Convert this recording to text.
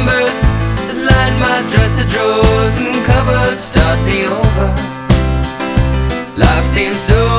numbers that line my dresser drawers and cupboards start me over. Life seems so